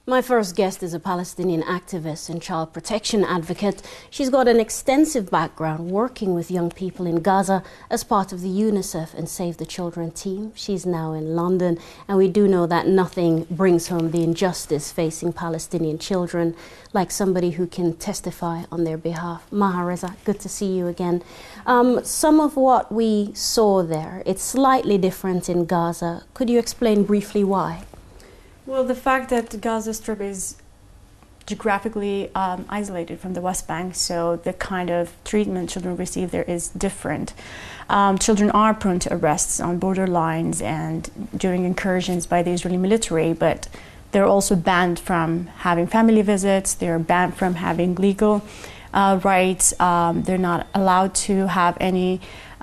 My first guest is a Palestinian activist and child protection advocate. She's got an extensive background working with young people in Gaza as part of the UNICEF and Save the Children team. She's now in London, and we do know that nothing brings home the injustice facing Palestinian children like somebody who can testify on their behalf. Maha Reza, good to see you again. Some of what we saw there, it's slightly different in Gaza. Could you explain briefly why? Well, the fact that the Gaza Strip is geographically isolated from the West Bank, so the kind of treatment children receive there is different. Children are prone to arrests on border lines and during incursions by the Israeli military, but they're also banned from having family visits, they're banned from having legal rights, they're not allowed to have any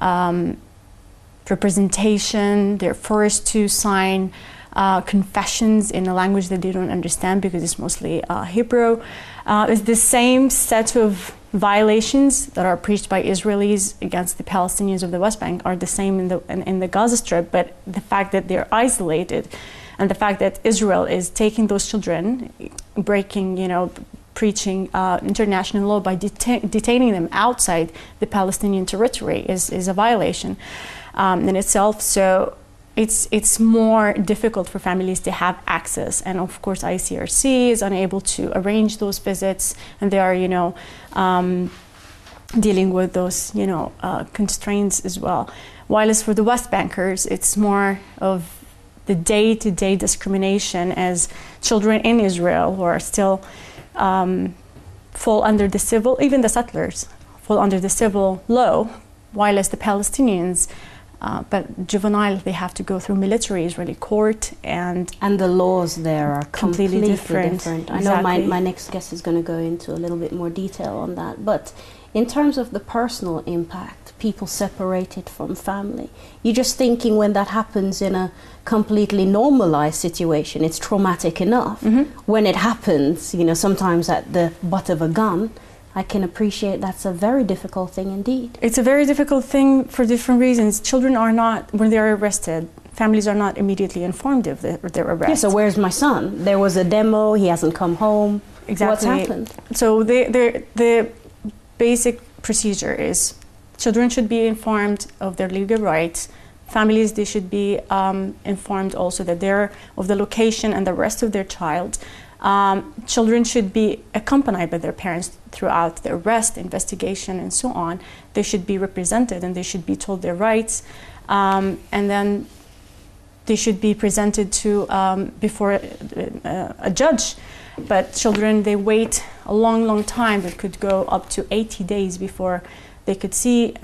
representation, they're forced to sign confessions in a language that they don't understand because it's mostly Hebrew. It's the same set of violations that are preached by Israelis against the Palestinians of the West Bank are the same in the Gaza Strip, but the fact that they're isolated and the fact that Israel is taking those children, preaching international law by detaining them outside the Palestinian territory is a violation in itself. So it's more difficult for families to have access, and of course ICRC is unable to arrange those visits, and they are dealing with those constraints as well. While as for the West Bankers, it's more of the day-to-day discrimination as children in Israel who are still fall under the civil, even the settlers fall under the civil law, while as the Palestinians but juvenile, they have to go through military Israeli court, and the laws there are completely different. I know my next guest is going to go into a little bit more detail on that, but in terms of the personal impact, people separated from family, you're just thinking when that happens in a completely normalized situation, it's traumatic enough. Mm-hmm. When it happens, sometimes at the butt of a gun, I can appreciate that's a very difficult thing indeed. It's a very difficult thing for different reasons. Children are not, when they're arrested, families are not immediately informed of their arrest. Yeah, so where's my son? There was a demo, he hasn't come home. Exactly. What's happened? So the basic procedure is children should be informed of their legal rights. Families, they should be informed also that they're of the location and the rest of their child. Children should be accompanied by their parents throughout the arrest, investigation, and so on. They should be represented and they should be told their rights. And then they should be presented to before a judge. But children, they wait a long, long time. It could go up to 80 days before they could see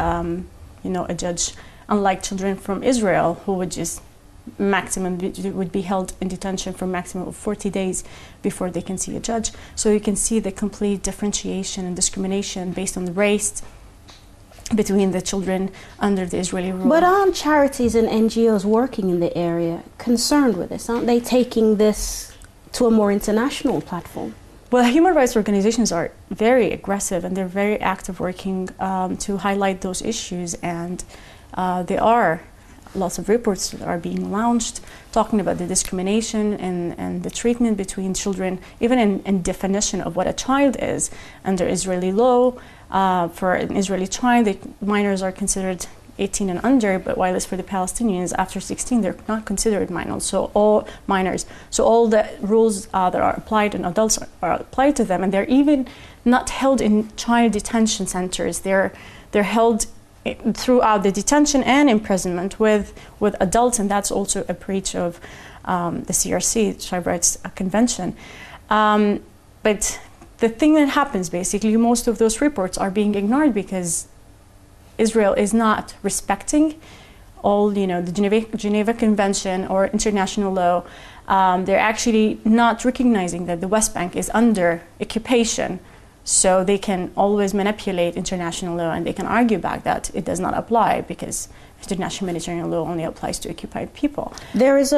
a judge, unlike children from Israel who would just would be held in detention for maximum of 40 days before they can see a judge. So you can see the complete differentiation and discrimination based on the race between the children under the Israeli rule. But aren't charities and NGOs working in the area concerned with this? Aren't they taking this to a more international platform? Well, human rights organizations are very aggressive and they're very active working to highlight those issues, and there are lots of reports that are being launched talking about the discrimination and the treatment between children, even in definition of what a child is. Under Israeli law, for an Israeli child, the minors are considered 18 and under, but while it's for the Palestinians, after 16, they're not considered minors. So all minors. So all the rules that are applied on adults are applied to them, and they're even not held in child detention centers. They're held throughout the detention and imprisonment with adults, and that's also a breach of the CRC, Child Rights Convention. But the thing that happens, basically, most of those reports are being ignored because Israel is not respecting all, the Geneva Convention or international law. They're actually not recognizing that the West Bank is under occupation. So they can always manipulate international law, and they can argue back that it does not apply because international humanitarian law only applies to occupied people. There is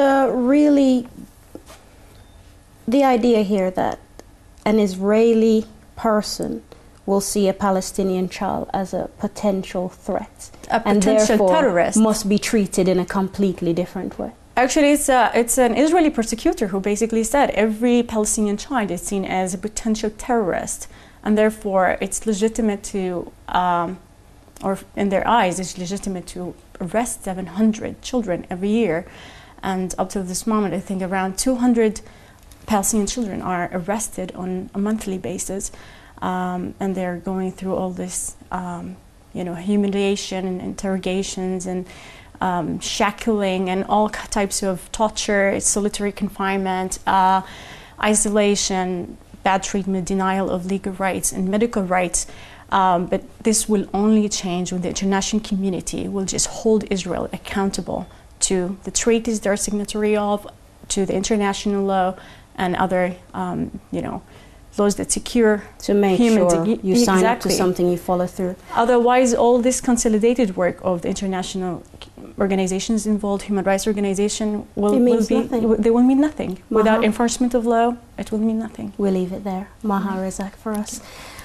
the idea here that an Israeli person will see a Palestinian child as a potential threat, and therefore terrorist must be treated in a completely different way. Actually, it's an Israeli prosecutor who basically said every Palestinian child is seen as a potential terrorist, and therefore it's legitimate to, or in their eyes, it's legitimate to arrest 700 children every year. And up to this moment, I think around 200 Palestinian children are arrested on a monthly basis, and they're going through all this, humiliation and interrogations and shackling and all types of torture, solitary confinement, isolation, bad treatment, denial of legal rights and medical rights. But this will only change when the international community will just hold Israel accountable to the treaties they're signatory of, to the international law and other, laws that secure to make sure you sign up to something, you follow through. Otherwise, all this consolidated work of the international organizations involved, human rights organization, will mean nothing. Without enforcement of law, it will mean nothing. We'll leave it there. Maha Rezac for us.